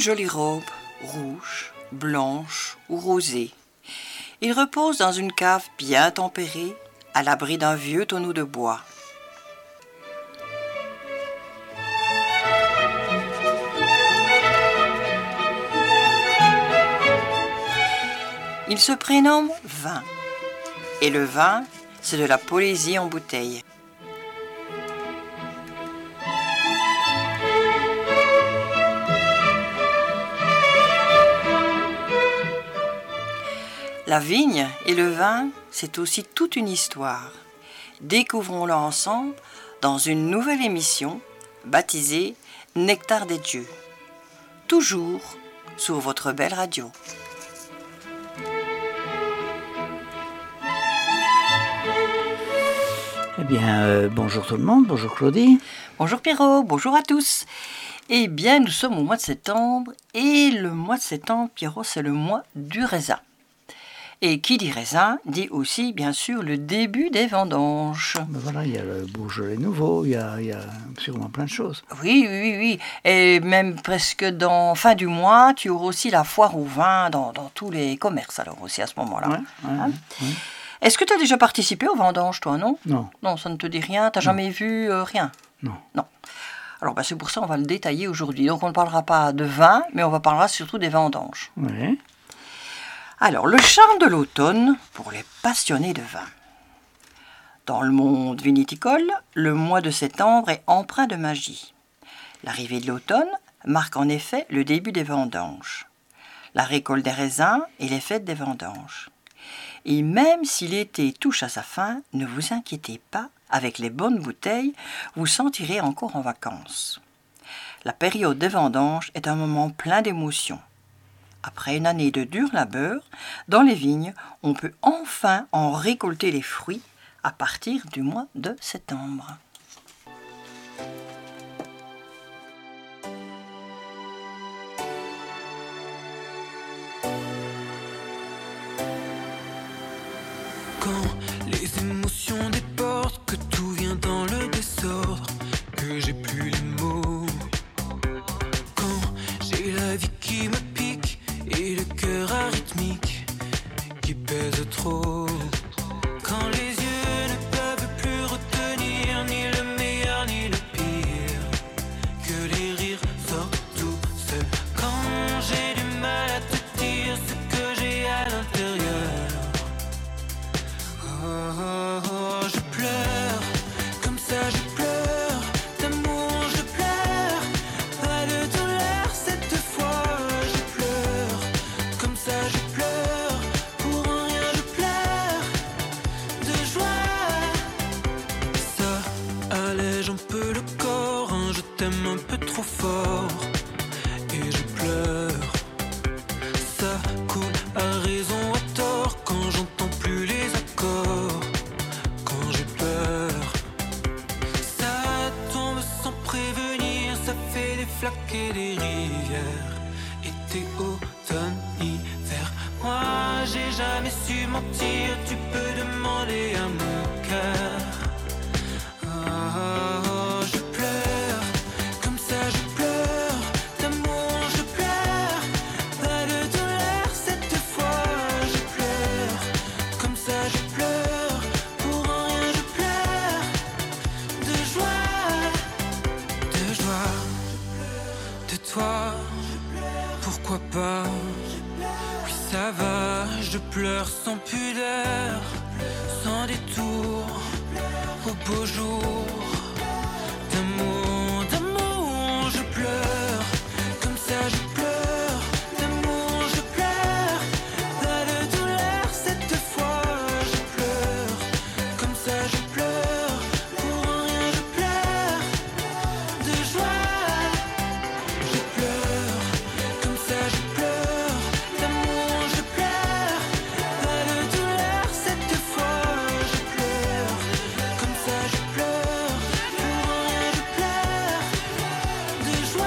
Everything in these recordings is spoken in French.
jolie robe, rouge, blanche ou rosée. Il repose dans une cave bien tempérée, à l'abri d'un vieux tonneau de bois. Il se prénomme Vin. Et le vin, c'est de la poésie en bouteille. La vigne et le vin, c'est aussi toute une histoire. Découvrons-la ensemble dans une nouvelle émission baptisée Nectar des dieux. Toujours sur votre belle radio. Eh bien, bonjour tout le monde, bonjour Claudie. Bonjour Pierrot, bonjour à tous. Eh bien, nous sommes au mois de septembre et le mois de septembre, Pierrot, c'est le mois du raisin. Et qui dit raisin, dit aussi, bien sûr, le début des vendanges. Ben voilà, il y a le Beaujolais nouveau, il y a sûrement plein de choses. Oui. Et même presque dans fin du mois, tu auras aussi la foire au vin dans tous les commerces, alors aussi à ce moment-là. Ouais. Est-ce que tu as déjà participé aux vendanges, toi, non ? Non. Non, ça ne te dit rien ? Tu n'as jamais vu rien ? Non. Alors, c'est pour ça qu'on va le détailler aujourd'hui. Donc, on ne parlera pas de vin, mais on va parler surtout des vendanges. Oui. Alors, le charme de l'automne pour les passionnés de vin. Dans le monde viniticole, le mois de septembre est empreint de magie. L'arrivée de l'automne marque en effet le début des vendanges. La récolte des raisins et les fêtes des vendanges. Et même si l'été touche à sa fin, ne vous inquiétez pas, avec les bonnes bouteilles, vous sentirez encore en vacances. La période des vendanges est un moment plein d'émotions. Après une année de dur labeur, dans les vignes, on peut enfin en récolter les fruits à partir du mois de septembre. Quand les émotions débordent, que tout vient dans le désordre, que j'ai plus les mots. Quand j'ai la vie qui me pique et le cœur arythmique qui pèse trop. Quand les yeux ne peuvent plus retenir ni le meilleur ni le pire, que les rires sortent tout seuls. Quand j'ai du mal à te dire ce que j'ai à l'intérieur. Je pleure, comme ça je pleure, d'amour je pleure, pas de douleur cette fois je pleure, comme ça je pleure, pour rien je pleure, de joie. Ça allège un peu le corps, je t'aime un peu trop fort, et je pleure. Ça coule à raison, à tort, quand j'entends plus les accords. Quand j'ai peur, ça tombe sans prévenir, ça fait des flaques et des rivières. Été, automne, hiver. Moi j'ai jamais su mentir, tu peux demander à mon cœur. Je pleure, comme ça je pleure, d'amour je pleure, pas de douleur cette fois je pleure, comme ça je pleure, pour rien je pleure, de joie, de toi, pourquoi pas, oui ça va, je pleure sans pudeur, sans détour, au beau jour. D'amour, je pleure, comme ça je pleure, d'amour je pleure, pas de douleur cette fois je pleure, comme ça je pleure, pour rien je pleure, de joie, je pleure, comme ça je pleure, d'amour je pleure, pas de douleur cette fois je pleure, comme ça je pleure, pour rien je pleure, de joie.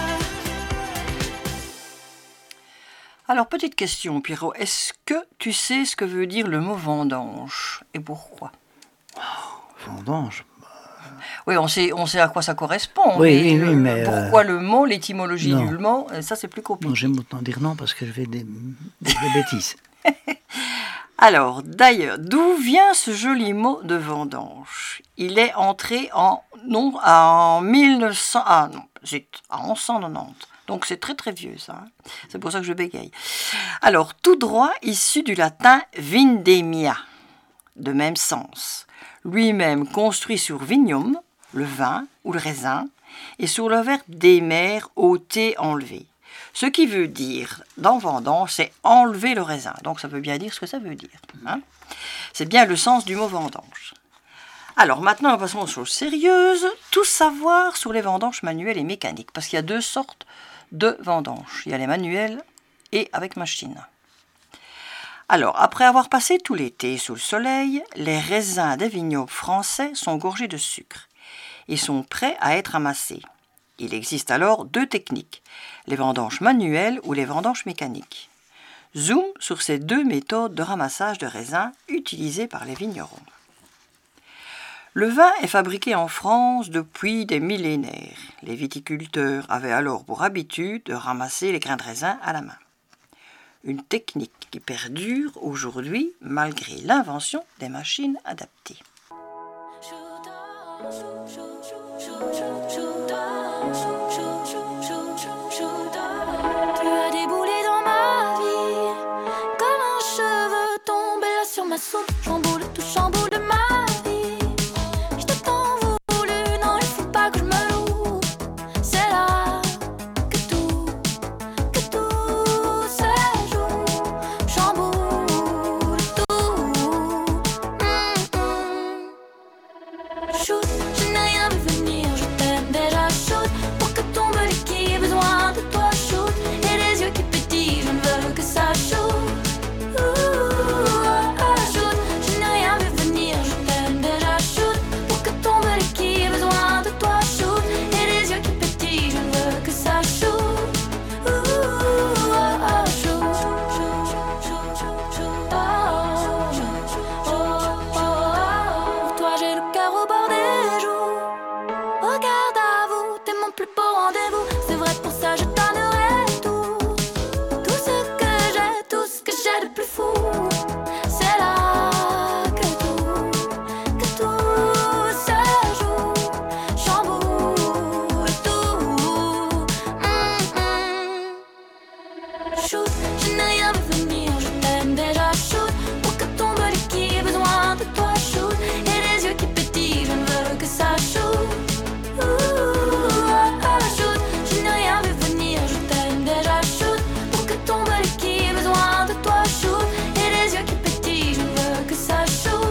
Alors, petite question, Pierrot, est-ce que tu sais ce que veut dire le mot vendange et pourquoi ? Vendange. Oui, on sait à quoi ça correspond. Oui, mais pourquoi le mot, l'étymologie non. du mot, ça c'est plus compliqué. Non, j'aime autant dire non parce que je fais des bêtises. Alors, d'ailleurs, d'où vient ce joli mot de vendange? Il est entré en 1190. Donc c'est très très vieux ça. C'est pour ça que je bégaye. Alors, tout droit issu du latin vindemia, de même sens. Lui-même construit sur vignum, le vin ou le raisin, et sur le verbe d'émer, ôter, enlever. Ce qui veut dire, dans vendange, c'est enlever le raisin. Donc ça veut bien dire ce que ça veut dire. Hein? C'est bien le sens du mot vendange. Alors maintenant, passons aux choses sérieuses. Tout savoir sur les vendanges manuelles et mécaniques. Parce qu'il y a deux sortes de vendanges. Il y a les manuelles et avec machine. Alors, après avoir passé tout l'été sous le soleil, les raisins des vignobles français sont gorgés de sucre et sont prêts à être amassés. Il existe alors deux techniques, les vendanges manuelles ou les vendanges mécaniques. Zoom sur ces deux méthodes de ramassage de raisins utilisées par les vignerons. Le vin est fabriqué en France depuis des millénaires. Les viticulteurs avaient alors pour habitude de ramasser les grains de raisin à la main. Une technique qui perdure aujourd'hui malgré l'invention des machines adaptées. Tu as déboulé dans ma vie comme un cheveu tombé là sur ma soupe. Chamboule, tout chamboule de ma vie. Je t'ai tant voulu, non il faut pas que je me loue. C'est là que tout se joue. Chamboule tout. Shoot, je n'ai rien vu venir, je t'aime déjà. Shoot, pour que tombe l'équipe, besoin de toi. Shoot, et les yeux qui pétillent, je ne veux que ça. Shoot, shoot, je n'ai rien vu venir, je t'aime déjà. Shoot, pour que tombe l'équipe, besoin de toi. Shoot, et les yeux qui pétillent, je ne veux que ça. Shoot, pour toi j'ai le cœur au bord des joues. Regarde à vous, t'es mon plus beau rendez-vous. C'est vrai, pour ça je donnerai tout. Tout ce que j'ai de plus fou. C'est là que tout se joue. Chamboule tout. Shoot, je n'ai rien vu venir, je t'aime déjà. Shoot, pour que tombe l'équipe, besoin de toi. Shoot, et les yeux qui pétillent, je ne veux que ça. Shoot, shoot, je n'ai rien vu venir, je t'aime déjà. Shoot, pour que tombe l'équipe, besoin de toi. Shoot, et les yeux qui pétillent, je ne veux que ça. Shoot,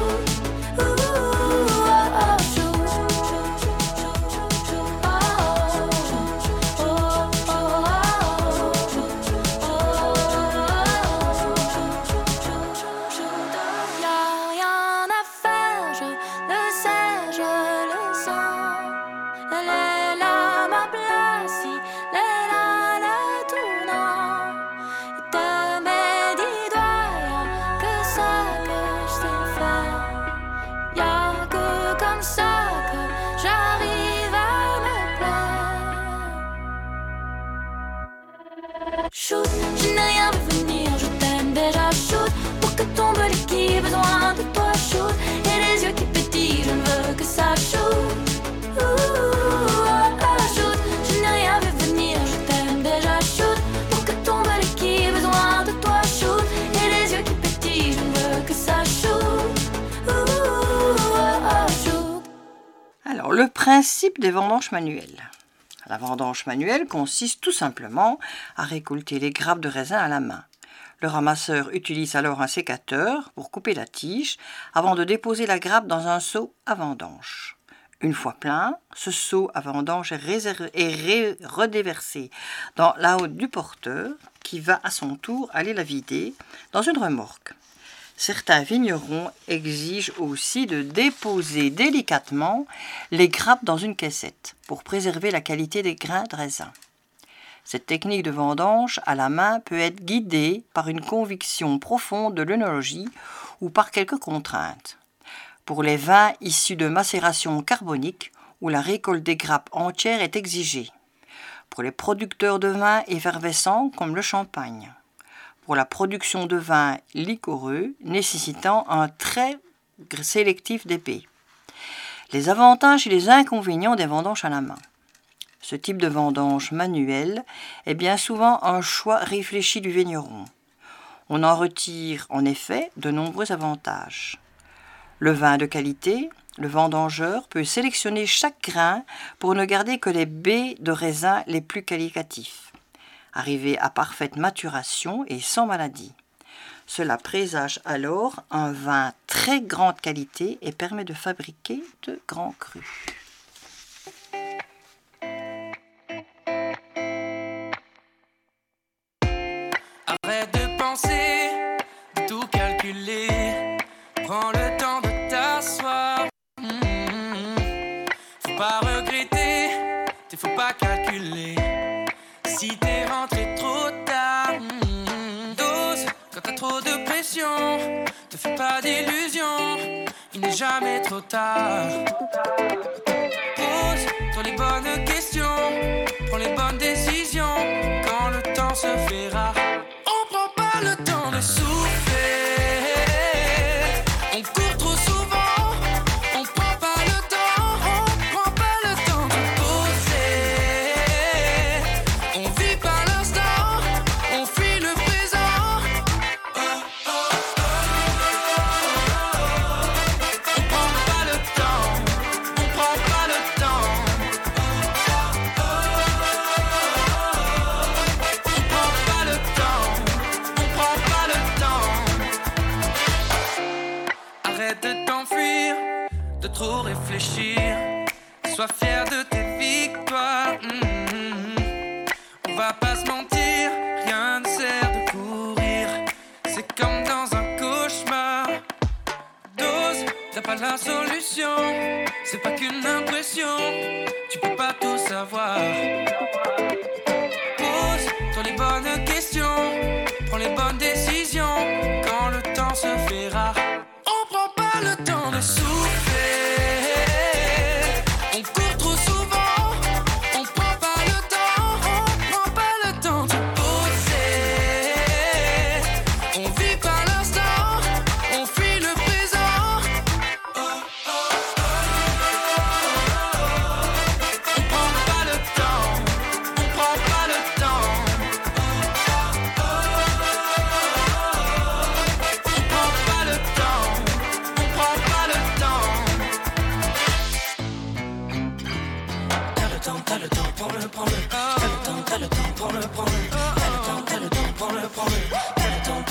y'a rien à faire, je le sais, je le sens. Elle est là, ma place, il est là, le tournant. Et de mes 10 doigts, y'a que ça que je sais faire. Y'a que comme ça que j'arrive à me plaire. Shoot, je n'ai rien vu venir, je t'aime déjà. Shoot, pour que tombe l'équipe, besoin de toi. Shoot, et les yeux qui pétillent, je ne veux que ça. Shoot, shoot, je n'ai rien vu venir, je t'aime déjà. Shoot, pour que tombe l'équipe, besoin de toi. Shoot, et les yeux qui pétillent, je ne veux que ça. Shoot, shoot. Alors, le principe des vendanges manuelles. La vendange manuelle consiste tout simplement à récolter les grappes de raisin à la main. Le ramasseur utilise alors un sécateur pour couper la tige avant de déposer la grappe dans un seau à vendange. Une fois plein, ce seau à vendange est redéversé dans la hotte du porteur qui va à son tour aller la vider dans une remorque. Certains vignerons exigent aussi de déposer délicatement les grappes dans une caissette pour préserver la qualité des grains de raisin. Cette technique de vendange à la main peut être guidée par une conviction profonde de l'œnologie ou par quelques contraintes. Pour les vins issus de macération carbonique où la récolte des grappes entières est exigée. Pour les producteurs de vins effervescents comme le champagne. Pour la production de vins liquoreux nécessitant un trait sélectif d'épée. Les avantages et les inconvénients des vendanges à la main. Ce type de vendange manuelle est bien souvent un choix réfléchi du vigneron. On en retire en effet de nombreux avantages. Le vin de qualité, le vendangeur peut sélectionner chaque grain pour ne garder que les baies de raisin les plus qualitatifs, arrivés à parfaite maturation et sans maladie. Cela présage alors un vin très grande qualité et permet de fabriquer de grands crus. Arrête de penser, de tout calculer. Prends le temps de t'asseoir. Faut pas regretter, faut pas calculer. Si t'es rentré trop tard, dose quand t'as trop de pression. Te fais pas d'illusions, il n'est jamais trop tard. Pose-toi les bonnes questions, prends les bonnes décisions. Quand le temps se fait rare, on prend pas le temps de souffler. On court trop souvent, on prend pas le temps, de poser. On vit pas l'instant, on fuit le présent. On prend pas le temps, on prend pas le temps. On prend pas le temps, on prend pas le temps. Arrête de t'enfuir, de trop réfléchir. Sois fier de tes victoires. On va pas se mentir, rien ne sert de courir. C'est comme dans un cauchemar. Dose, t'as pas la solution. C'est pas qu'une impression, tu peux pas tout savoir. Pose-toi les bonnes questions, prends les bonnes décisions. Quand le temps se fait rare, on prend pas le temps de souffler. On court trop souvent, on prend pas le temps, de poser. On vit pas l'instant, on fuit le présent. On prend pas le temps, on prend pas le temps. On prend pas le temps, on prend pas le temps. T'as le temps, prends-le. T'as le temps, prends-le. T'as le temps, prends-le. T'as le temps,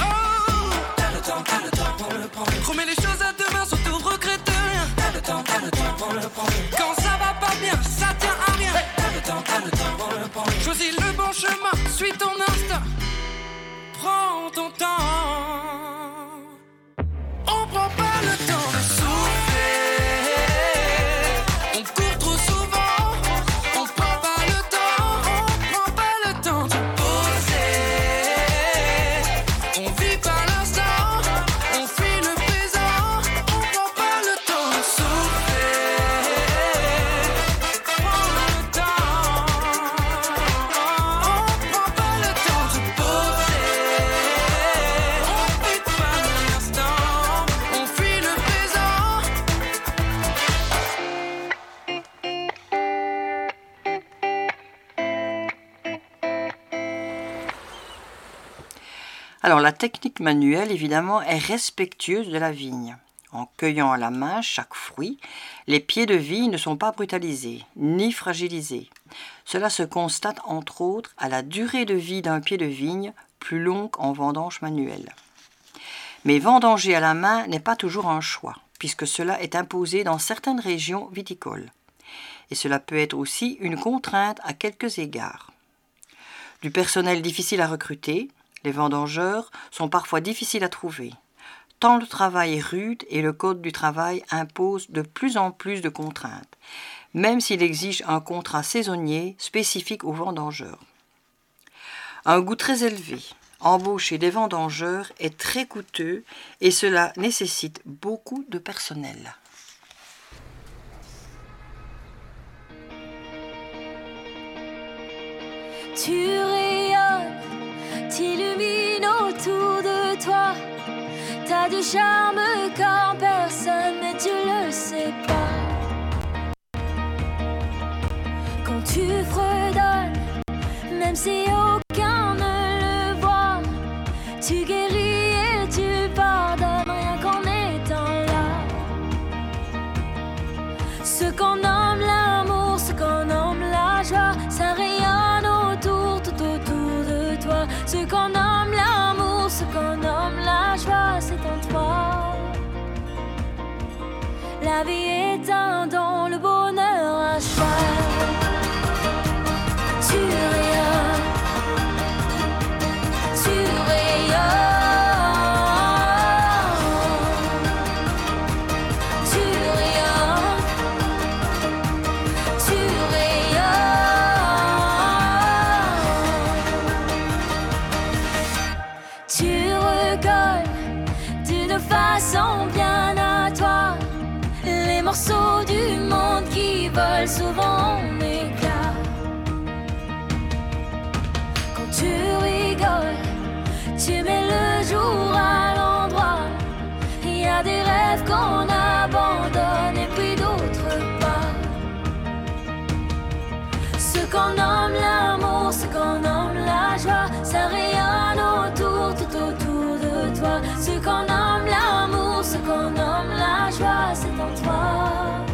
prends-le. Remets les choses à demain, surtout regrette rien. T'as le temps, prends-le. Quand ça va pas bien, ça tient à rien. T'as le temps, prends-le. Choisis le bon chemin, suis ton instinct. Prends ton temps. On prend pas le temps de souffler. On court trop souvent, on prend pas le temps, de poser. On vit pas l'instant, on fuit le présent. On prend pas le temps de souffler. Prends le temps. On prend pas le temps de poser. On vit pas l'instant, on fuit le présent. Alors la technique manuelle évidemment est respectueuse de la vigne. En cueillant à la main chaque fruit, les pieds de vigne ne sont pas brutalisés, ni fragilisés. Cela se constate entre autres à la durée de vie d'un pied de vigne, plus longue en vendange manuelle. Mais vendanger à la main n'est pas toujours un choix, puisque cela est imposé dans certaines régions viticoles. Et cela peut être aussi une contrainte à quelques égards. Du personnel difficile à recruter, les vendangeurs sont parfois difficiles à trouver. Tant le travail est rude et le code du travail impose de plus en plus de contraintes, même s'il exige un contrat saisonnier spécifique aux vendangeurs. Un coût très élevé, embaucher des vendangeurs est très coûteux et cela nécessite beaucoup de personnel. Tu rayonnes, t'illumines autour de toi. T'as du charme comme personne, mais tu le sais pas. Quand tu fredonnes, même si aucun ne le voit, tu guéris et tu pardonnes rien qu'en étant là. Ce qu'on nomme l'amour, ce qu'on nomme la joie, ça rayonne autour, tout autour de toi. Ce qu'on nomme l'amour, ce qu'on nomme la joie, c'est en toi. La vie est un don, le bonheur un choix. Tu rayonnes, tu rayonnes. Façon bien à toi, les morceaux du monde qui volent souvent en éclats. Quand tu rigoles, tu mets le jour à l'endroit. Il y a des rêves qu'on abandonne et puis d'autres pas. Ce qu'on nomme l'amour, ce qu'on nomme la joie, ça rayonne autour, tout autour de toi. Ce qu'on nomme l'amour, ce qu'on nomme la joie, c'est en toi.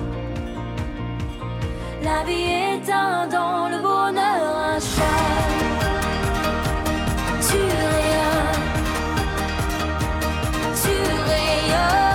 La vie est un don, le bonheur un choix. Tu rayonnes, tu rayonnes.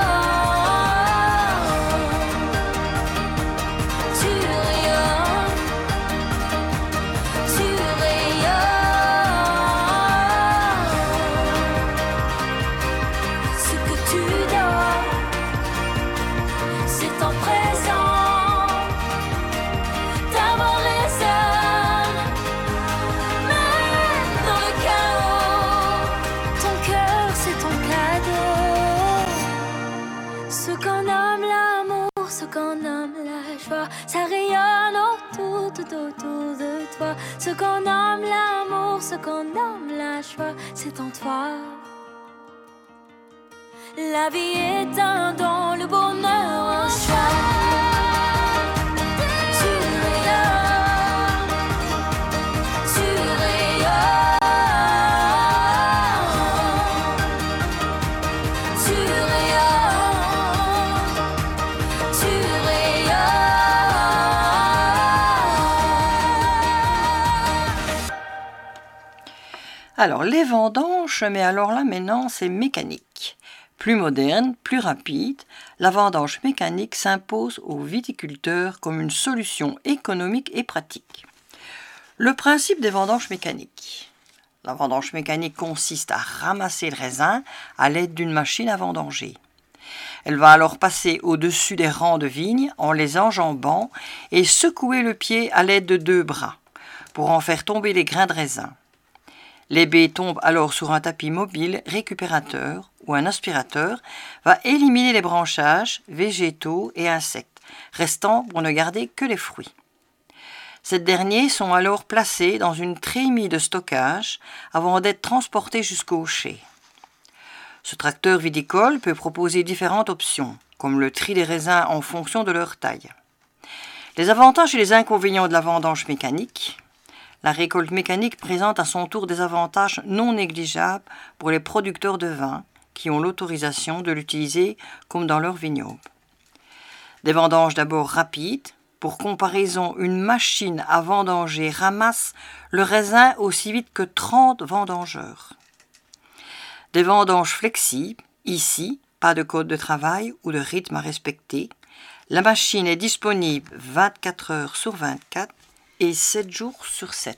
Ça rayonne autour, tout autour de toi. Ce qu'on nomme l'amour, ce qu'on nomme la joie, c'est en toi. La vie est un don, le bonheur un choix. Tu rayonnes, tu rayonnes, tu rayonnes, tu rayonnes. Alors, les vendanges, mais alors là, maintenant, c'est mécanique. Plus moderne, plus rapide, la vendange mécanique s'impose aux viticulteurs comme une solution économique et pratique. Le principe des vendanges mécaniques. La vendange mécanique consiste à ramasser le raisin à l'aide d'une machine à vendanger. Elle va alors passer au-dessus des rangs de vignes en les enjambant et secouer le pied à l'aide de 2 bras pour en faire tomber les grains de raisin. Les baies tombent alors sur un tapis mobile récupérateur où un aspirateur va éliminer les branchages, végétaux et insectes, restant pour ne garder que les fruits. Ces derniers sont alors placés dans une trémie de stockage avant d'être transportés jusqu'au chai. Ce tracteur viticole peut proposer différentes options, comme le tri des raisins en fonction de leur taille. Les avantages et les inconvénients de la vendange mécanique. La récolte mécanique présente à son tour des avantages non négligeables pour les producteurs de vin qui ont l'autorisation de l'utiliser comme dans leur vignoble. Des vendanges d'abord rapides. Pour comparaison, une machine à vendanger ramasse le raisin aussi vite que 30 vendangeurs. Des vendanges flexibles. Ici, pas de code de travail ou de rythme à respecter. La machine est disponible 24 heures sur 24 et 7 jours sur 7.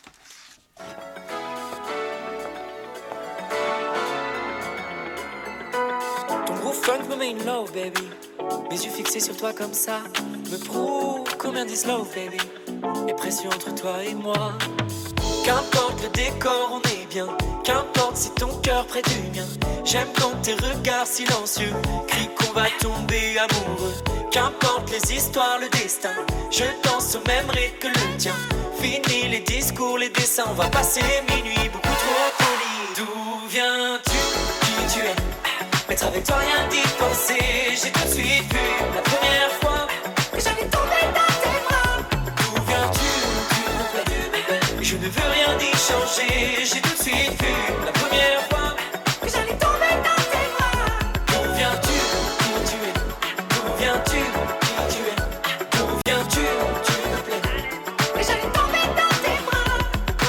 Ton gros funk me met une low, baby. Mes yeux fixés sur toi comme ça me prouvent combien dit slow, baby. Et pression entre toi et moi. Qu'importe le décor, on est bien. Qu'importe si ton cœur près du mien. J'aime quand tes regards silencieux crient qu'on va tomber amoureux. Qu'importe les histoires, le destin, je danse au même rythme que le tien. Fini les discours, les dessins, on va passer minuit beaucoup trop poli. D'où viens-tu, qui tu es? Être avec toi, rien d'y penser. J'ai tout de suite vu la première fois que j'allais tomber dans tes bras. D'où viens-tu, tu me plais? Je ne veux rien y changer. J'ai tout de suite vu la première fois que j'allais tomber dans tes bras. D'où viens-tu, qui tu es? D'où viens-tu, qui tu es? D'où viens-tu, tu me plais? Et j'allais tomber dans tes bras.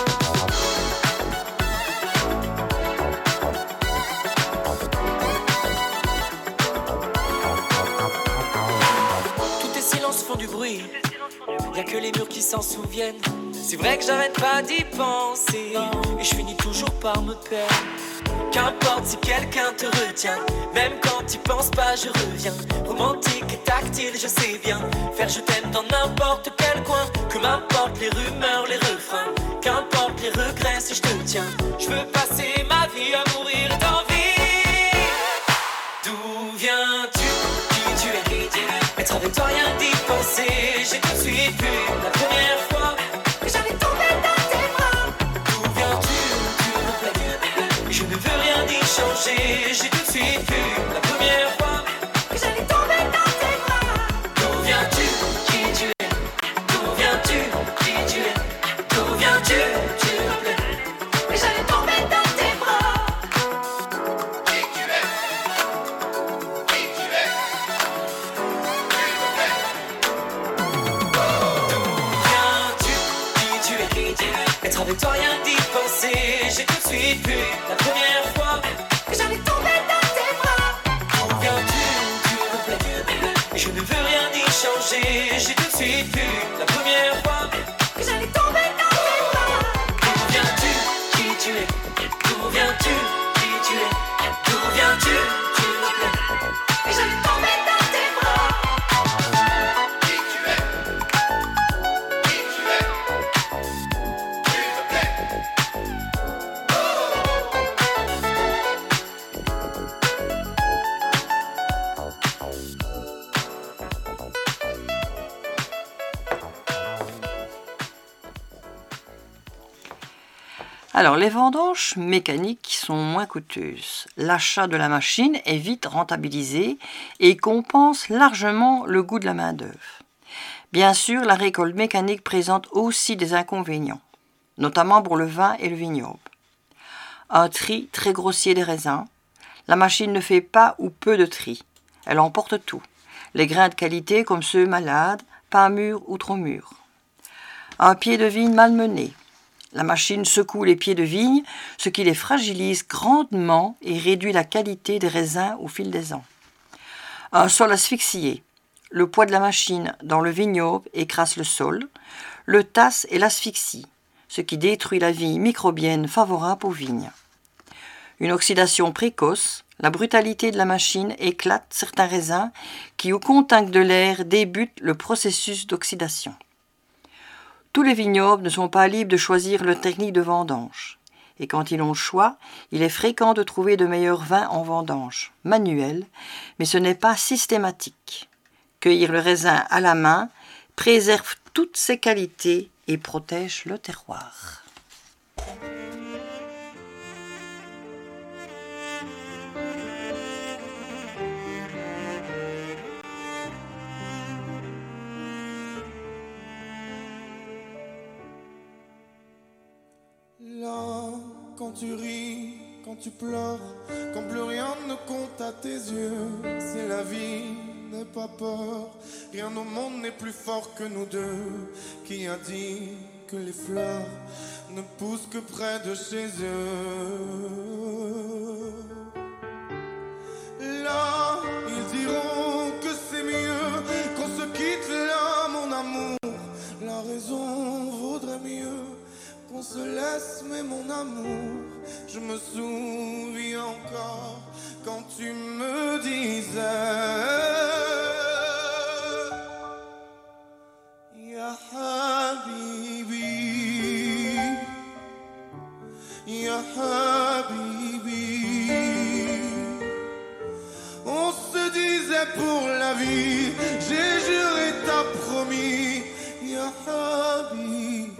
Tous tes silences font du bruit. Y'a que les murs qui s'en souviennent. C'est vrai que j'arrête pas d'y penser. Et je finis toujours par me perdre. Qu'importe si quelqu'un te retient. Même quand tu penses pas, je reviens. Romantique et tactile, je sais bien. Faire je t'aime dans n'importe quel coin. Que m'importe les rumeurs, les refrains. Qu'importe les regrets si je te tiens. Je veux passer ma vie à mourir d'envie. D'où viens-tu, qui tu es? Être avec toi, rien d'y penser. J'ai tout de suite vu la première fois que j'allais tomber dans tes bras. D'où viens-tu, tu me plais? Je ne veux rien y changer. J'ai tout de suite vu la première fois que j'allais tomber dans tes bras. D'où viens-tu, qui tu es? D'où viens-tu, qui tu es? D'où viens-tu, tu me plais? Et j'allais tomber dans tes bras. Qui tu es? Qui tu es? Être avec toi, rien d'y penser. J'ai tout de suite vu la première fois que j'allais tomber dans tes bras. D'où viens-tu, tu me plais? Et je ne veux rien y changer. J'ai tout de suite vu la première fois que j'allais tomber dans tes bras. D'où viens-tu, qui tu es? D'où viens-tu, qui tu es? D'où viens-tu, tu me plais? Et j'allais tomber dans tes bras. Qui tu es? Qui tu es? Alors, les vendanges mécaniques sont moins coûteuses. L'achat de la machine est vite rentabilisé et compense largement le coût de la main-d'œuvre. Bien sûr, la récolte mécanique présente aussi des inconvénients, notamment pour le vin et le vignoble. Un tri très grossier des raisins. La machine ne fait pas ou peu de tri. Elle emporte tout. Les grains de qualité comme ceux malades, pas mûrs ou trop mûrs. Un pied de vigne malmené. La machine secoue les pieds de vigne, ce qui les fragilise grandement et réduit la qualité des raisins au fil des ans. Un sol asphyxié. Le poids de la machine dans le vignoble écrase le sol, le tasse et l'asphyxie, ce qui détruit la vie microbienne favorable aux vignes. Une oxydation précoce. La brutalité de la machine éclate certains raisins qui, au contact de l'air, débutent le processus d'oxydation. Tous les vignobles ne sont pas libres de choisir leur technique de vendange. Et quand ils ont le choix, il est fréquent de trouver de meilleurs vins en vendange, manuels, mais ce n'est pas systématique. Cueillir le raisin à la main préserve toutes ses qualités et protège le terroir. Là, quand tu ris, quand tu pleures, quand plus rien ne compte à tes yeux, c'est la vie, n'aie pas peur, rien au monde n'est plus fort que nous deux. Qui a dit que les fleurs ne poussent que près de chez eux? Là, ils diront que c'est mieux qu'on se quitte là, mon amour. La raison vaudrait mieux qu'on se laisse, mais mon amour, je me souviens encore quand tu me disais Ya Habibi, Ya Habibi. la vie. J'ai juré, t'as promis, ya Habibi.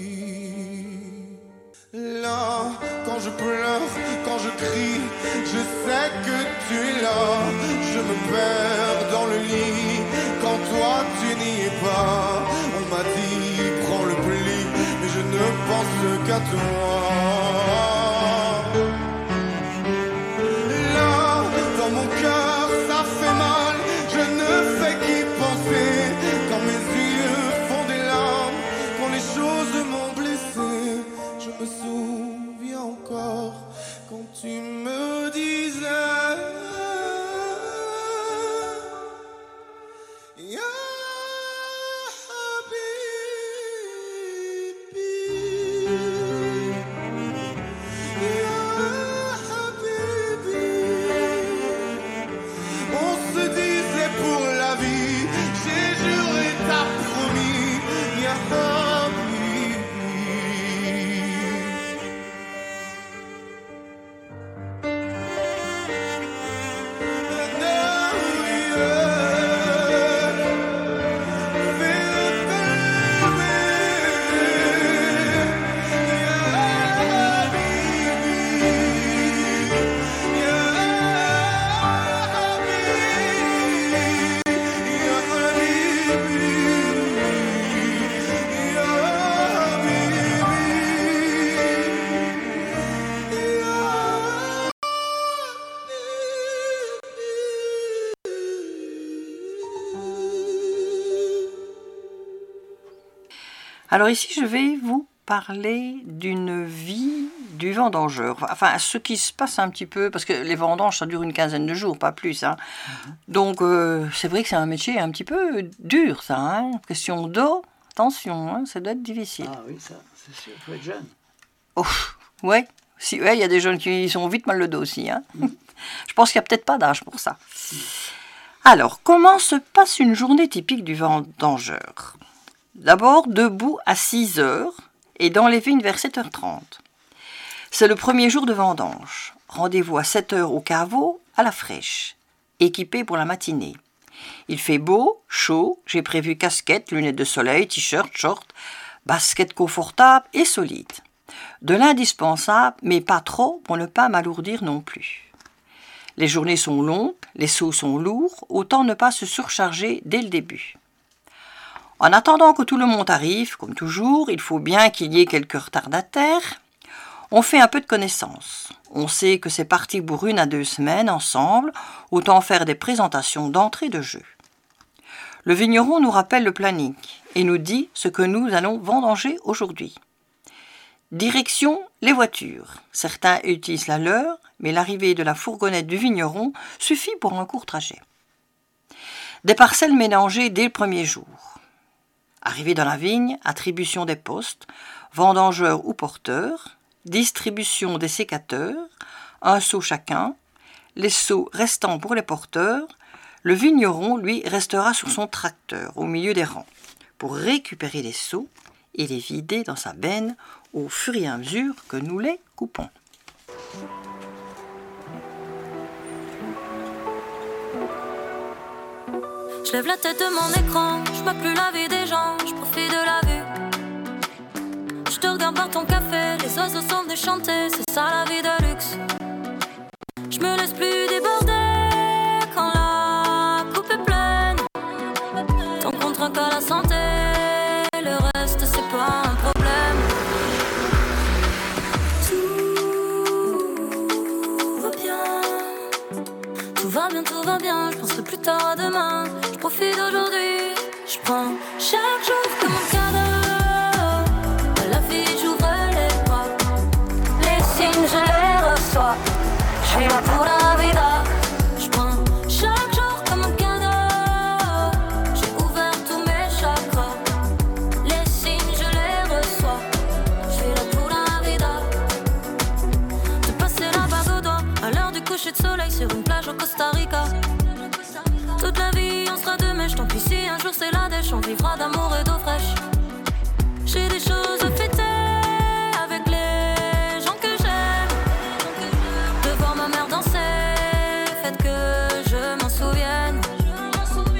Là, quand je pleure, quand je crie, je sais que tu es là. Je me perds dans le lit quand toi tu n'y es pas. On m'a dit prends le pli, mais je ne pense qu'à toi. Là, dans mon cœur, ça fait mal. Je ne fais qu'y penser quand mes yeux font des larmes, quand les choses m'ont blessé. Je me souviens encore quand tu me disais Ya Habibi, Ya Habibi. On se disait pour la vie, j'ai juré, t'as promis, Ya Habibi. Alors ici, je vais vous parler d'une vie du vendangeur. Enfin, ce qui se passe un petit peu, parce que les vendanges, ça dure une quinzaine de jours, pas plus. Hein. Donc, c'est vrai que c'est un métier un petit peu dur, ça. Hein. Question d'eau, attention, hein, ça doit être difficile. Ah oui, ça, c'est sûr, il faut être jeune. Oh, ouais. Si, ouais, il y a des jeunes qui sont vite mal le dos aussi. Hein. Je pense qu'il n'y a peut-être pas d'âge pour ça. Alors, comment se passe une journée typique du vendangeur ? D'abord, debout à 6 heures et dans les vignes vers 7h30. C'est le premier jour de vendange. Rendez-vous à 7 heures au caveau, à la fraîche, équipé pour la matinée. Il fait beau, chaud, j'ai prévu casquette, lunettes de soleil, t-shirt, short, basket confortable et solide. De l'indispensable, mais pas trop pour ne pas m'alourdir non plus. Les journées sont longues, les seaux sont lourds, autant ne pas se surcharger dès le début. En attendant que tout le monde arrive, comme toujours, il faut bien qu'il y ait quelques retardataires. On fait un peu de connaissance. On sait que c'est parti pour 1 à 2 semaines ensemble, autant faire des présentations d'entrée de jeu. Le vigneron nous rappelle le planning et nous dit ce que nous allons vendanger aujourd'hui. Direction les voitures. Certains utilisent la leur, mais l'arrivée de la fourgonnette du vigneron suffit pour un court trajet. Des parcelles mélangées dès le premier jour. Arrivé dans la vigne, attribution des postes, vendangeurs ou porteurs, distribution des sécateurs, un seau chacun, les seaux restants pour les porteurs, le vigneron, lui, restera sur son tracteur au milieu des rangs pour récupérer les seaux et les vider dans sa benne au fur et à mesure que nous les coupons. Je lève la tête de mon écran, je vois plus la vie des gens, je profite de la vue. Je te regarde boire ton café, les oiseaux sont venus chanter, c'est ça la vie de luxe. Je me laisse plus déborder quand la coupe est pleine. Ton contrat qu'à la santé, le reste c'est pas un problème. Tout va bien, tout va bien, tout va bien, je penserai plus tard à demain. Je profite d'aujourd'hui, je prends chaque jour comme un cadeau. À la vie j'ouvre les bras, les signes je les reçois. Je suis là pour la vida. Je prends chaque jour comme un cadeau. J'ai ouvert tous mes chakras, les signes je les reçois. Je suis là pour la vida. De passer la bague au doigt à l'heure du coucher de soleil sur une plage au Costa Rica. Toute la vie on sera deux mèches, tant pis si un jour c'est la dèche. On vivra d'amour et d'eau fraîche. J'ai des choses à fêter avec les gens que j'aime. De voir ma mère danser, faites que je m'en souvienne.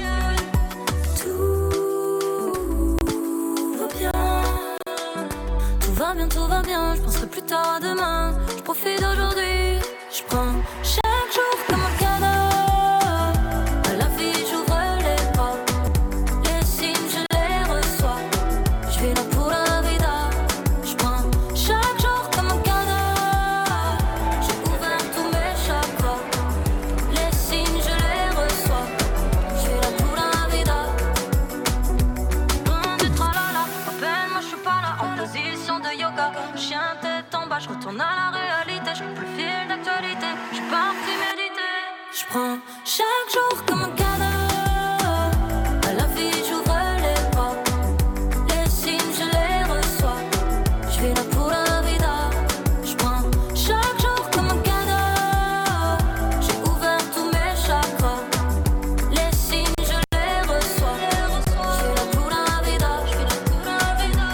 verra demain. Je profite d'aujourd'hui, je prends chaque jour comme un cadeau. À la vie, j'ouvre les bras. Les signes, je les reçois. Je vis là pour la vida. Je prends chaque jour comme un cadeau. J'ai ouvert tous mes chakras. Les signes, je les reçois. Je vis là pour la vida. Loin du tralala, à peine moi je suis pas là. En position de yoga, chien tête en bas, je retourne à la réalité. Je coupe le fil d'actualité, je suis parti méditer. Je prends chaque jour comme un cadeau. À la vie, j'ouvre les bras. Les signes, je les reçois. Je vis là pour la vida. Je prends chaque jour comme un cadeau. J'ai ouvert tous mes chakras. Les signes, je les reçois. Je vis là pour la vida. Je vis là pour la vida.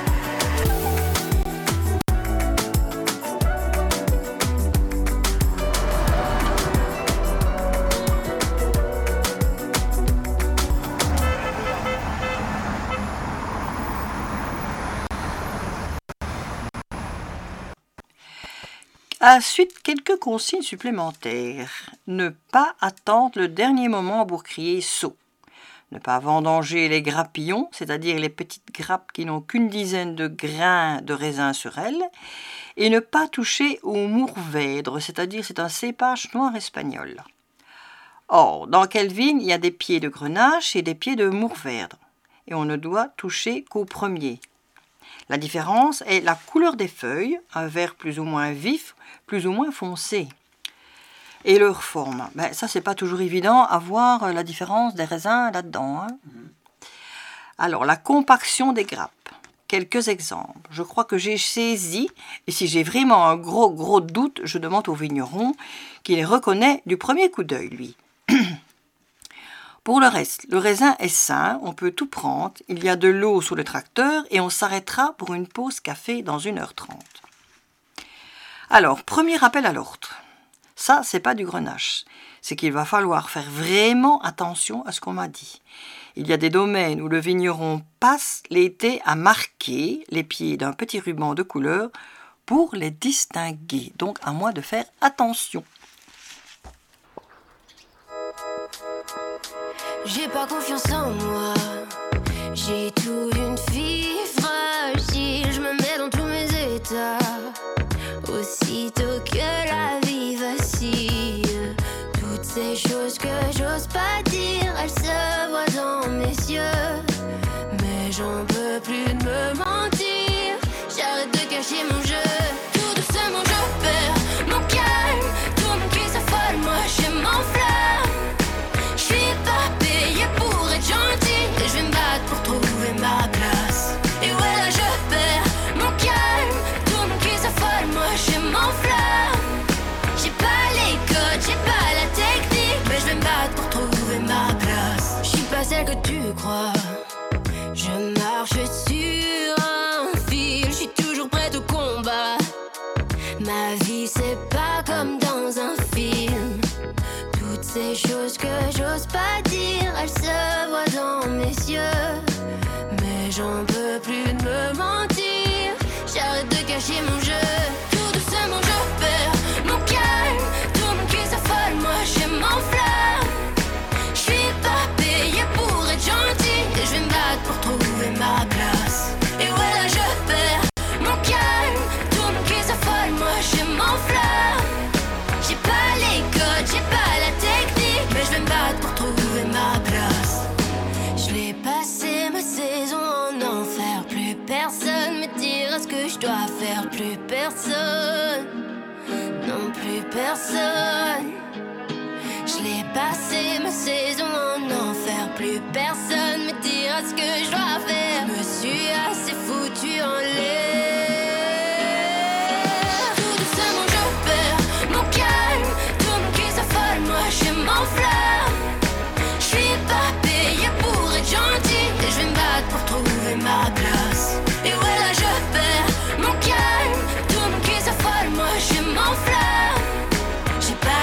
Ensuite, quelques consignes supplémentaires. Ne pas attendre le dernier moment pour crier saut. Ne pas vendanger les grappillons, c'est-à-dire les petites grappes qui n'ont qu'une dizaine de grains de raisin sur elles. Et ne pas toucher au mourvèdre, c'est-à-dire c'est un cépage noir espagnol. Or, dans quelle vigne il y a des pieds de grenache et des pieds de mourvèdre. Et on ne doit toucher qu'au premier. La différence est la couleur des feuilles, un vert plus ou moins vif, plus ou moins foncé. Et leur forme. Ça, c'est pas toujours évident à voir la différence des raisins là-dedans. Alors, la compaction des grappes. Quelques exemples. Je crois que j'ai saisi, et si j'ai vraiment un gros doute, je demande au vigneron qui les reconnaît du premier coup d'œil, lui. Pour le reste, le raisin est sain, on peut tout prendre, il y a de l'eau sous le tracteur et on s'arrêtera pour une pause café dans 1h30. Alors, premier rappel à l'ordre. Ça, c'est pas du grenache. C'est qu'il va falloir faire vraiment attention à ce qu'on m'a dit. Il y a des domaines où le vigneron passe l'été à marquer les pieds d'un petit ruban de couleur pour les distinguer. Donc, à moi de faire attention. J'ai pas confiance en moi. J'ai tout d'une fille fragile. Je me mets dans tous mes états. Aussitôt que la vie vacille, toutes ces choses que j'ose pas dire, elles se voient dans mes yeux. Mais j'en peux plus de me mentir. J'arrête de cacher mon jeu. Tout doucement je perds mon calme. Tout mon cul s'affole, moi je m'enflamme. Je suis pas payée pour être gentille. Et je vais me battre pour trouver ma place. Et ouais là je perds mon calme. Tout mon cul s'affole, moi je m'enflamme. J'ai pas les codes, j'ai pas la technique. Mais je vais me battre pour trouver ma place. Je suis pas celle que tu crois. Je marche sur un fil. Je suis toujours prête au combat. Ma vie c'est pas comme dans un film. Toutes ces choses que j'ose pas dire, elles se voient dans mes yeux. Mais j'en peux plus de me mentir. J'arrête de cacher mon jeu. Tout doucement je perds mon calme. Tout mon cul s'affole, moi je m'enflamme. Je suis pas payée pour être gentille. Et je vais me battre pour trouver ma place. Et ouais là je perds mon calme. Tout mon cul s'affole, moi je m'enflamme. J'ai pas les codes, j'ai pas la technique. Mais je vais me battre pour trouver ma place. Je l'ai passé ma saison en enfer. Plus personne me dira ce que je dois faire. Plus personne, non plus personne. Je l'ai passé ma saison en enfer. Plus personne me dira ce que je dois faire. Je me suis assez foutu en l'air. Tout doucement je perds mon calme. Tout mon cul s'affole, moi je m'enflamme. Je suis pas payée pour être gentille. Et je vais me battre pour trouver ma place. Et ouais là je perds mon calme. Tout mon cul s'affole, moi je m'enflamme. J'ai pas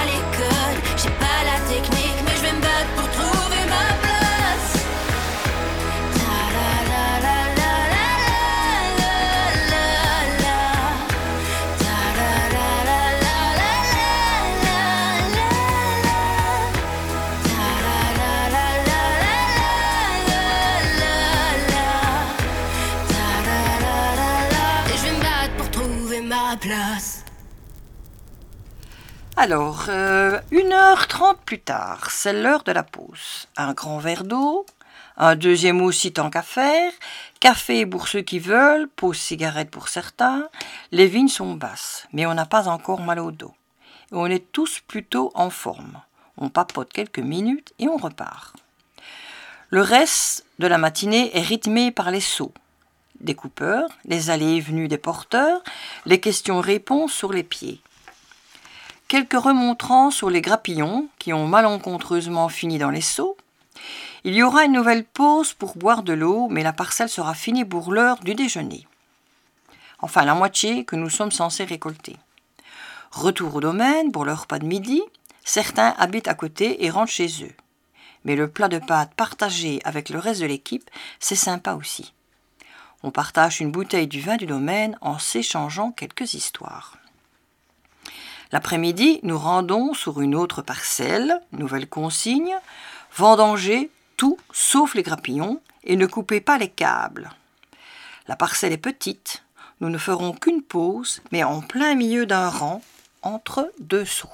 Alors, 1h30 plus tard, c'est l'heure de la pause. Un grand verre d'eau, un deuxième aussi tant qu'à faire, café pour ceux qui veulent, pause cigarette pour certains. Les vignes sont basses, mais on n'a pas encore mal au dos. Et on est tous plutôt en forme. On papote quelques minutes et on repart. Le reste de la matinée est rythmé par les sauts des coupeurs, les allées et venues des porteurs, les questions-réponses sur les pieds. Quelques remontrances sur les grappillons qui ont malencontreusement fini dans les seaux. Il y aura une nouvelle pause pour boire de l'eau, mais la parcelle sera finie pour l'heure du déjeuner. Enfin, la moitié que nous sommes censés récolter. Retour au domaine pour leur repas de midi. Certains habitent à côté et rentrent chez eux. Mais le plat de pâtes partagé avec le reste de l'équipe, c'est sympa aussi. On partage une bouteille du vin du domaine en s'échangeant quelques histoires. L'après-midi, nous rendons sur une autre parcelle, nouvelle consigne, vendanger tout sauf les grappillons et ne coupez pas les câbles. La parcelle est petite, nous ne ferons qu'une pause, mais en plein milieu d'un rang, entre deux sauts.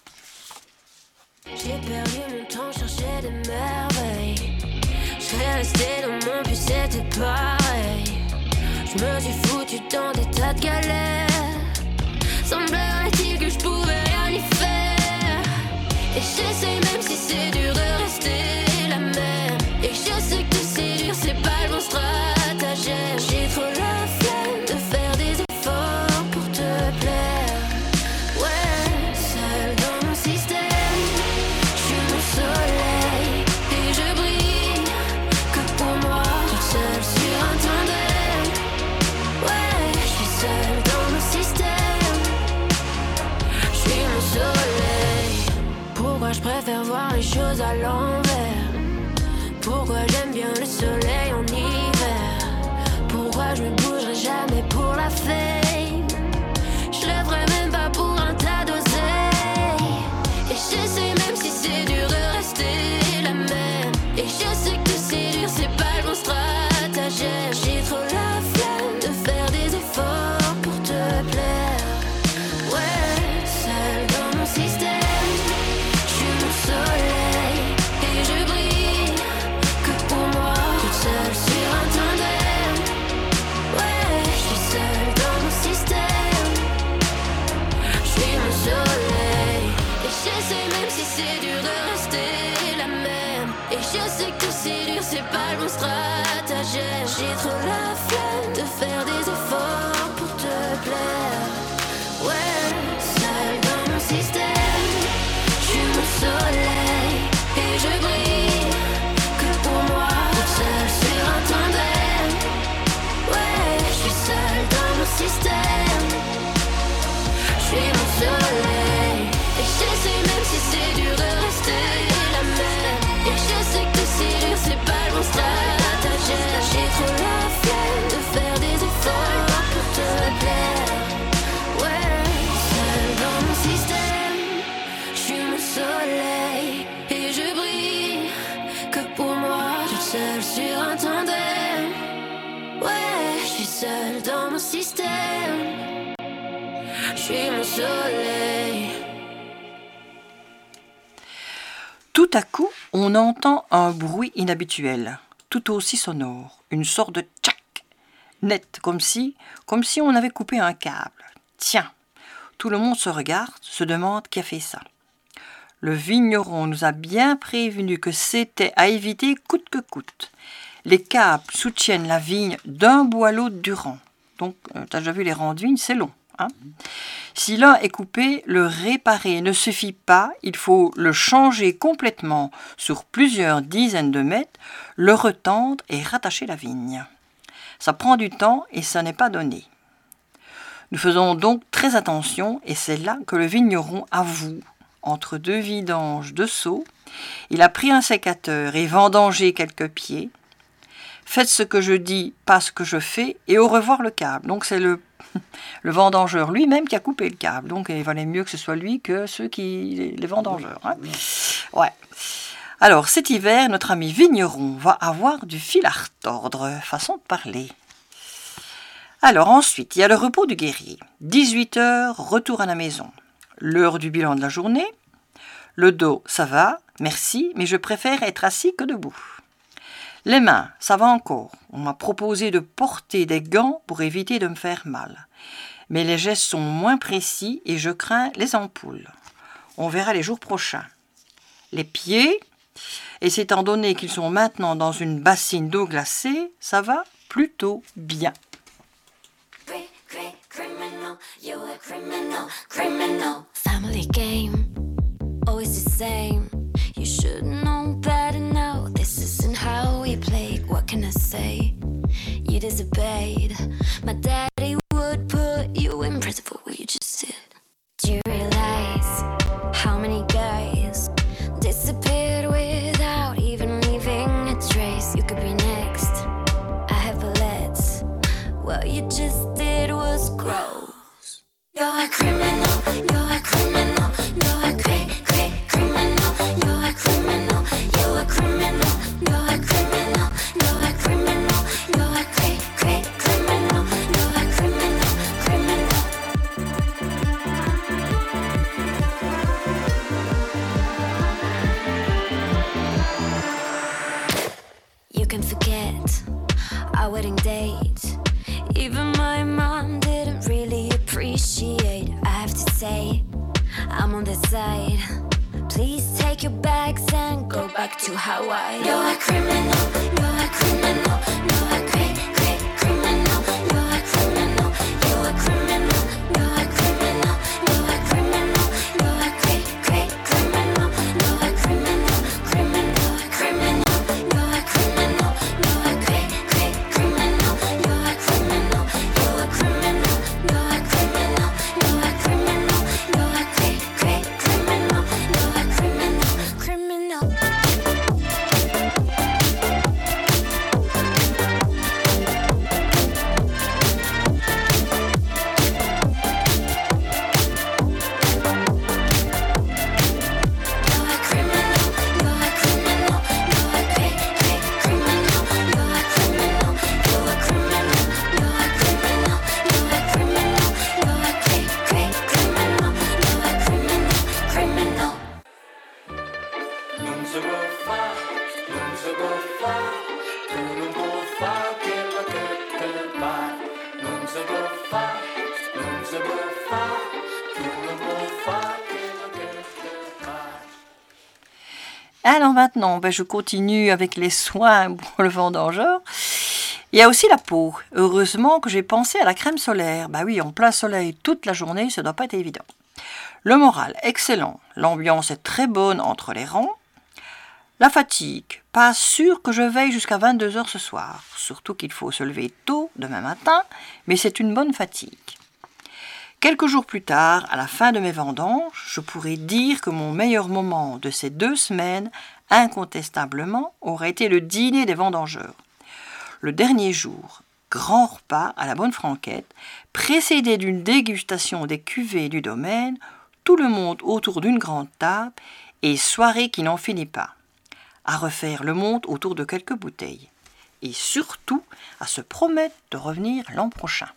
J'ai perdu mon temps, chercher des merveilles. Je serais resté dans mon but, c'était pareil. Je me suis foutu dans des tas de galères. Semblerait-il que je pouvais rien y faire. Et j'essaie même si c'est dur de rester la même. Et je sais que c'est dur, c'est pas le bon stratagème. J'ai trop la flemme de faire des efforts pour te plaire. Ouais, seul dans mon système. Je suis mon soleil et je brille que pour moi, toute seule sur un tandem. Ouais, je suis seule dans mon système. Soleil. Pourquoi je préfère voir les choses à l'envers? Pourquoi j'aime bien le soleil en hiver? Pourquoi je me bougerai jamais pour la fame? Je le ferai même pas pour un tas d'oseille. Et je sais même si c'est dur de rester la même. Et je sais que c'est dur, c'est pas le bon stratagème. J'ai trop la flemme de faire des efforts pour te plaire. Ouais. Système, je suis mon soleil et je brille que pour moi, toute seule sur un tandem. Ouais, je suis seule dans mon système. Je suis mon soleil et je sais même si c'est dur de rester la même. Et je sais que c'est dur, c'est pas le bon stratagème. J'ai trop la flemme de faire des efforts pour te plaire. Ouais, seule dans mon système. Je suis mon soleil et je brille que pour moi, toute seule sur un tandem. Ouais, je suis seule dans mon système. Je suis mon soleil et je sais même si c'est dur de rester la même. Et je sais que c'est dur, c'est pas le bon stratagème. J'ai trop la flemme de faire des efforts pour te plaire. Soleil et je brille que pour moi, toute seule sur un tandem. Ouais, je suis seule dans mon système. Je suis mon soleil. Tout à coup, on entend un bruit inhabituel, tout aussi sonore, une sorte de tchac, net, comme si on avait coupé un câble. Tiens, tout le monde se regarde, se demande qui a fait ça. Le vigneron nous a bien prévenu que c'était à éviter coûte que coûte. Les câbles soutiennent la vigne d'un bout à l'autre du rang. Donc, tu as déjà vu les rangs de vigne, c'est long. Hein? Si l'un est coupé, le réparer ne suffit pas. Il faut le changer complètement sur plusieurs dizaines de mètres, le retendre et rattacher la vigne. Ça prend du temps et ça n'est pas donné. Nous faisons donc très attention et c'est là que le vigneron avoue. Entre deux vidanges de seaux, il a pris un sécateur et vendangé quelques pieds. Faites ce que je dis, pas ce que je fais, et au revoir le câble. Donc c'est le vendangeur lui-même qui a coupé le câble. Donc il valait mieux que ce soit lui que ceux qui les vendangeurs. Hein. Ouais. Alors cet hiver, notre ami vigneron va avoir du fil à retordre, façon de parler. Alors ensuite, il y a le repos du guerrier. 18h, retour à la maison. l'heure du bilan de la journée. Le dos, ça va, merci, mais je préfère être assis que debout. Les mains, ça va encore. On m'a proposé de porter des gants pour éviter de me faire mal. Mais les gestes sont moins précis et je crains les ampoules. On verra les jours prochains. Les pieds, et c'est étant donné qu'ils sont maintenant dans une bassine d'eau glacée, ça va plutôt bien. Criminal, you're a criminal, criminal. Family game, always the same. You should know better now. This isn't how we played. What can I say? You disobeyed. My daddy would put you in prison for what you just did. Do you realize how many guys disappeared without even leaving a trace? You could be next. I have bullets. What you just did was gross. You're a criminal. You're a criminal. You're a criminal. You're a criminal. You're a criminal. You're a criminal. You're a criminal. You're a criminal. You're a criminal. You can forget our wedding date. Even my mom didn't really appreciate. I have to say, I'm on the side. Please take your bags and go back to Hawaii. You're a criminal. You're a criminal. You're a criminal. You're a criminal. You're a criminal. You're a criminal. You're a criminal. You're a criminal. You're a criminal. Criminal. Criminal. You're a criminal. You're a criminal. You're a criminal. You're a criminal. You're a criminal. You're a criminal. You're a criminal. You're a criminal. Non se può fare, tu non puoi fare quello che pare. Non si può fare, tu non puoi fare quello che pare. Alors maintenant, je continue avec les soins pour le vendangeur. Il y a aussi la peau. Heureusement que j'ai pensé à la crème solaire. Oui, en plein soleil toute la journée, ça ne doit pas être évident. Le moral, excellent. L'ambiance est très bonne entre les rangs. La fatigue, pas sûr que je veille jusqu'à 22h ce soir. Surtout qu'il faut se lever tôt demain matin, mais c'est une bonne fatigue. Quelques jours plus tard, à la fin de mes vendanges, je pourrais dire que mon meilleur moment de ces 2 semaines, incontestablement, aurait été le dîner des vendangeurs. Le dernier jour, grand repas à la bonne franquette, précédé d'une dégustation des cuvées du domaine, tout le monde autour d'une grande table et soirée qui n'en finit pas. À refaire le monde autour de quelques bouteilles. Et surtout, à se promettre de revenir l'an prochain.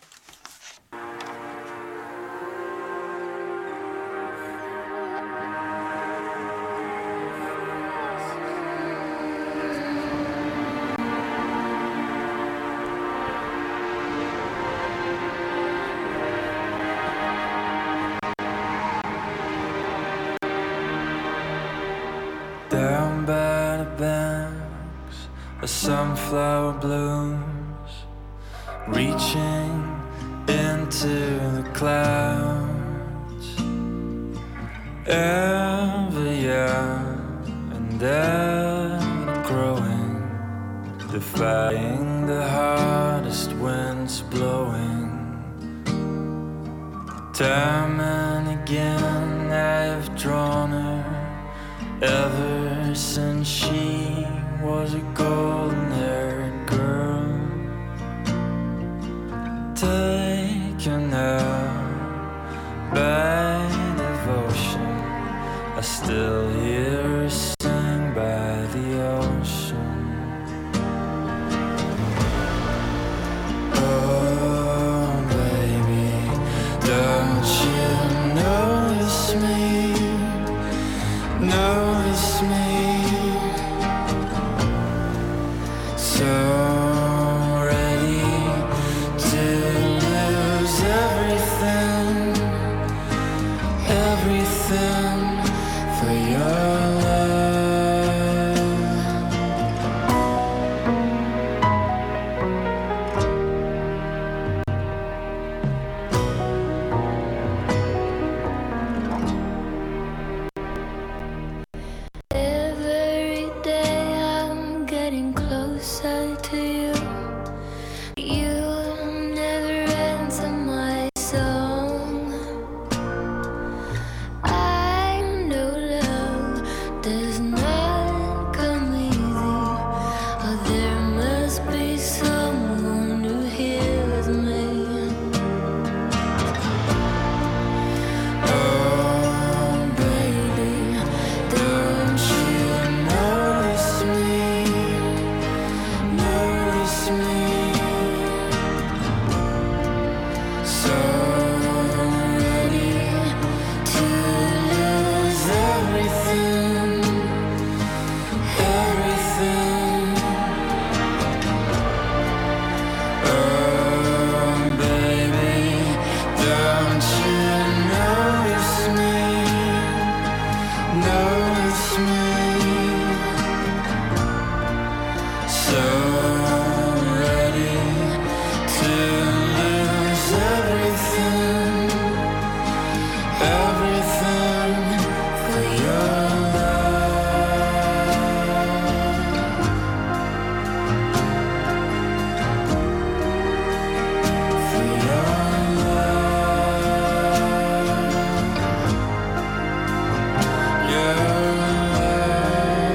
Down by the banks of sunflower blooms, reaching into the clouds, ever young and ever growing, defying the hardest winds blowing. Time and again I've drawn her, ever since she was a golden-haired girl, taken out by devotion. I still hear her sing by the ocean. Oh, baby, don't you know this notice me. So ready to lose everything, everything for your love. Every day I'm getting closer to you. You never answer my song. I know love does not come easy. Oh, there must be someone who hears me. Oh, baby, don't you notice me? Notice me. So ready to lose everything, everything. Oh, baby, don't you notice me? Notice me. So ready to lose everything, everything for your love. For your love. Your love.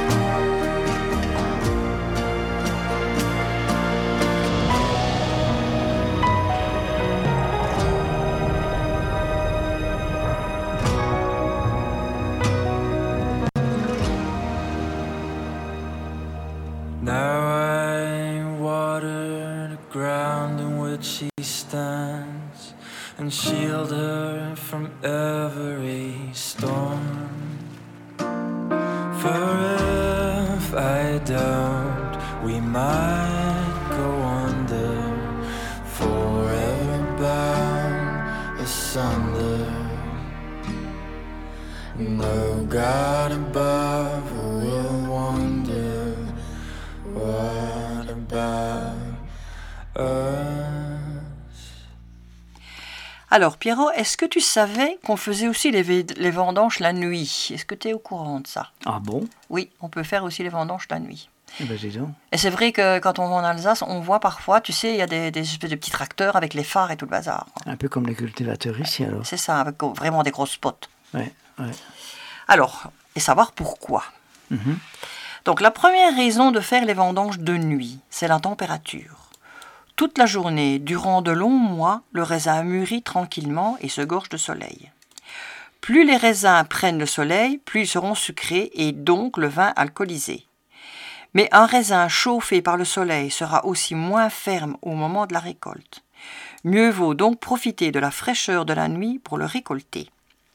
Now I water the ground in which he stands and shield her from every storm. For if I don't, we might go under, forever bound asunder. No God above will wonder, what about us? Alors, Pierrot, est-ce que tu savais qu'on faisait aussi les vendanges la nuit? Est-ce que tu es au courant de ça? Ah bon? Oui, on peut faire aussi les vendanges la nuit. Eh ben, dis donc. Et c'est vrai que quand on va en Alsace, on voit parfois, tu sais, il y a des espèces de petits tracteurs avec les phares et tout le bazar. Un peu comme les cultivateurs ici, alors. C'est ça, avec vraiment des grosses potes. Ouais, ouais. Alors, et savoir pourquoi. Mhm. Donc, la première raison de faire les vendanges de nuit, c'est la température. Toute la journée, durant de longs mois, le raisin mûrit tranquillement et se gorge de soleil. Plus les raisins prennent le soleil, plus ils seront sucrés et donc le vin alcoolisé. Mais un raisin chauffé par le soleil sera aussi moins ferme au moment de la récolte. Mieux vaut donc profiter de la fraîcheur de la nuit pour le récolter.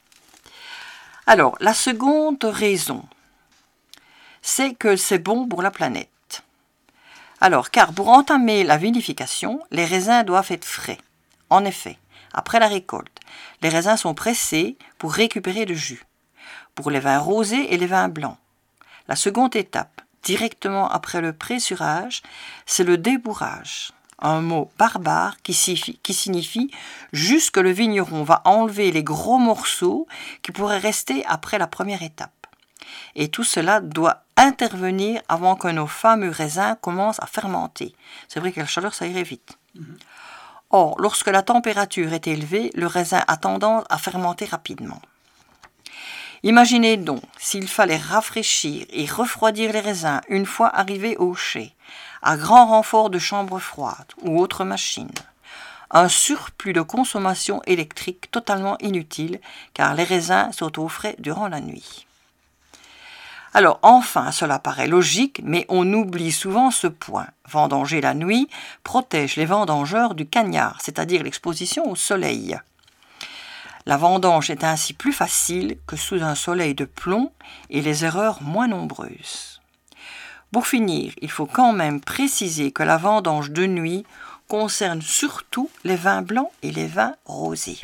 Alors, la seconde raison, c'est que c'est bon pour la planète. Alors, car pour entamer la vinification, les raisins doivent être frais. En effet, après la récolte, les raisins sont pressés pour récupérer le jus. Pour les vins rosés et les vins blancs. La seconde étape, directement après le pressurage, c'est le débourrage. Un mot barbare qui signifie juste que le vigneron va enlever les gros morceaux qui pourraient rester après la première étape. Et tout cela doit intervenir avant que nos fameux raisins commencent à fermenter. C'est vrai qu'à la chaleur, ça irait vite. Or, lorsque la température est élevée, le raisin a tendance à fermenter rapidement. Imaginez donc s'il fallait rafraîchir et refroidir les raisins une fois arrivés au chai, à grand renfort de chambres froides ou autres machines. Un surplus de consommation électrique totalement inutile car les raisins sont au frais durant la nuit. Alors enfin, cela paraît logique, mais on oublie souvent ce point. Vendanger la nuit protège les vendangeurs du cagnard, c'est-à-dire l'exposition au soleil. La vendange est ainsi plus facile que sous un soleil de plomb et les erreurs moins nombreuses. Pour finir, il faut quand même préciser que la vendange de nuit concerne surtout les vins blancs et les vins rosés.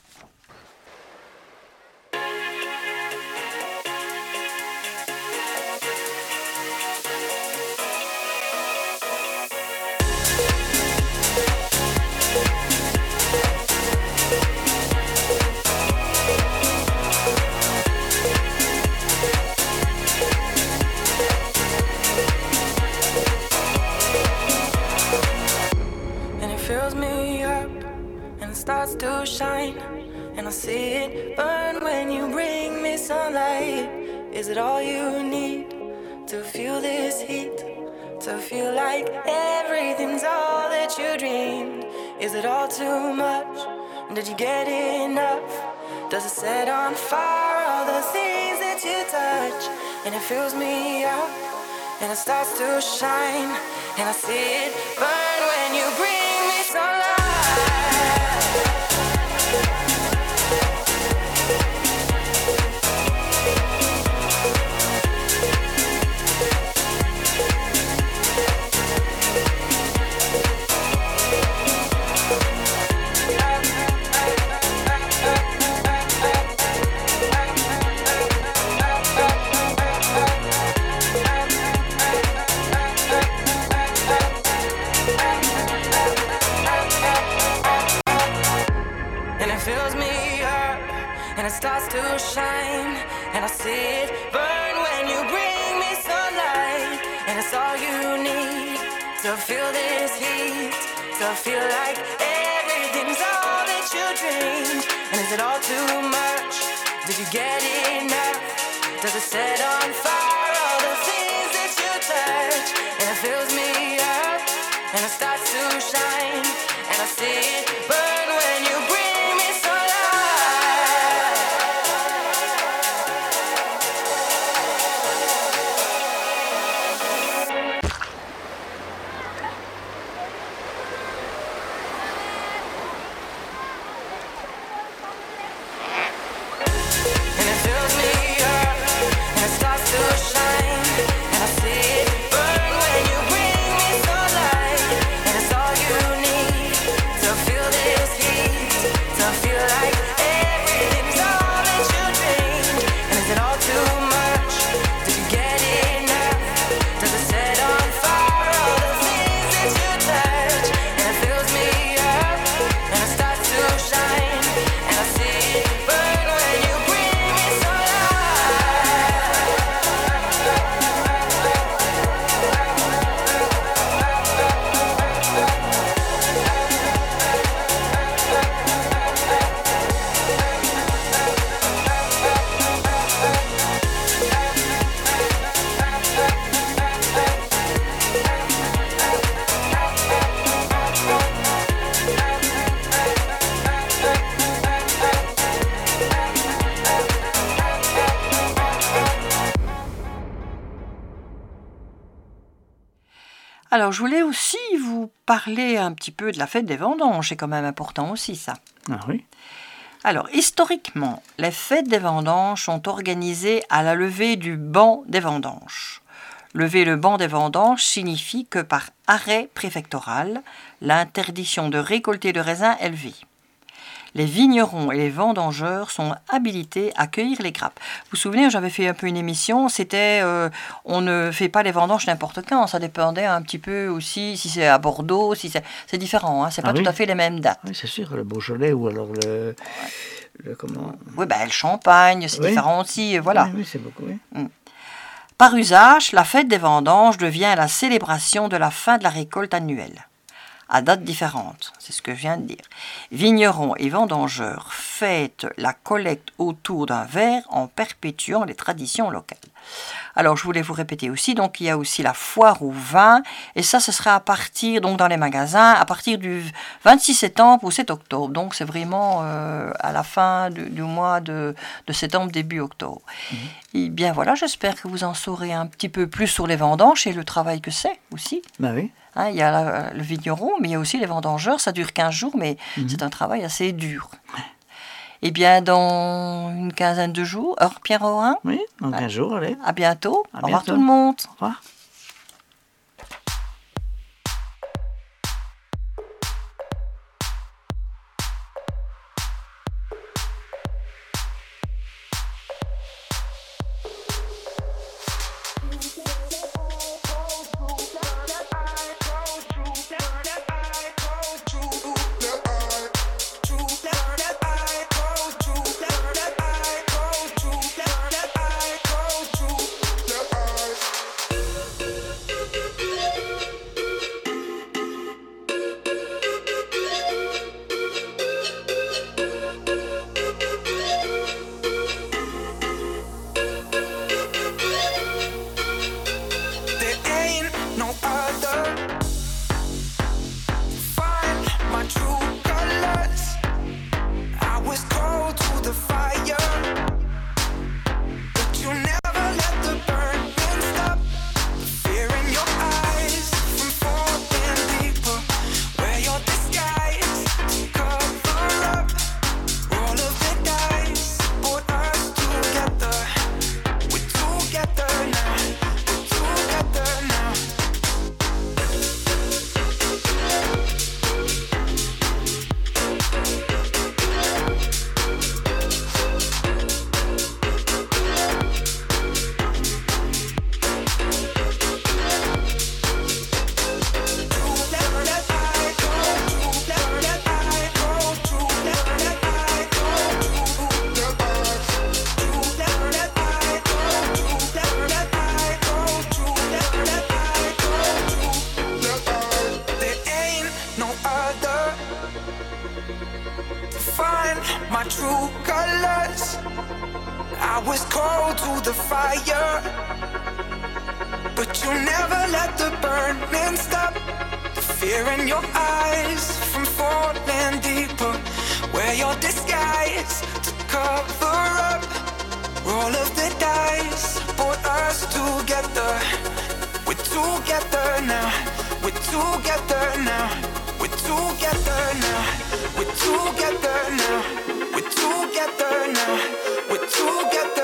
Fills me up and it starts to shine, and I see it burn when you bring me sunlight. Is it all you need to feel this heat, to feel like everything's all that you dreamed? Is it all too much? Did you get enough? Does it set on fire all the things that you touch? And it fills me up and it starts to shine, and I see it burn when you bring me sunlight. Starts to shine, and I see it burn when you bring me sunlight. And it's all you need to feel this heat, to feel like everything's all that you dreamed. And is it all too much? Did you get enough? Does it set on fire all the things that you touch? And it fills me up, and it starts to shine, and I see it burn when you bring me sunlight. Alors, je voulais aussi vous parler un petit peu de la fête des vendanges, c'est quand même important aussi ça. Ah oui. Alors, historiquement, les fêtes des vendanges sont organisées à la levée du banc des vendanges. Lever le banc des vendanges signifie que par arrêt préfectoral, l'interdiction de récolter le raisin est levée. Les vignerons et les vendangeurs sont habilités à cueillir les grappes. Vous vous souvenez, j'avais fait un peu une émission, c'était on ne fait pas les vendanges n'importe quand, ça dépendait un petit peu aussi si c'est à Bordeaux, si c'est différent, hein, c'est pas tout à fait les mêmes dates. Oui, c'est sûr, le Beaujolais ou alors le comment. Oui, le Champagne, c'est différent aussi, voilà. Oui, c'est beaucoup, oui. Par usage, la fête des vendanges devient la célébration de la fin de la récolte annuelle, à dates différentes, c'est ce que je viens de dire. Vignerons et vendangeurs fêtent la collecte autour d'un verre en perpétuant les traditions locales. Alors, je voulais vous répéter aussi, donc il y a aussi la foire au vin, et ça, ce sera à partir, donc dans les magasins, à partir du 26 septembre au 7 octobre. Donc, c'est vraiment à la fin du mois de septembre, début octobre. Et bien voilà, j'espère que vous en saurez un petit peu plus sur les vendanges et le travail que c'est aussi. Ben oui. Hein, il y a le vigneron, mais il y a aussi les vendangeurs, ça dure 15 jours, mais c'est un travail assez dur. Eh bien, dans une quinzaine de jours, heure Pierre Aurin. Oui, dans 15 jours, allez. À bientôt. À Au revoir bientôt. tout le monde. Au revoir. There ain't no other. Find my true colors. I was cold to the fire, but you never let the burning stop. The fear in your eyes from falling deeper. Wear your disguise to cover up. Roll of the dice put us together. We're together now. We're together now. There ain't no other to find my true colors. I was cold to the fire, but you never let the burning stop. The fear in your eyes from falling deeper. Wear your disguise to cover up. Roll of the dice put us together. We're together now. We're together now. We're together now. We're together now. We're together now. We're together.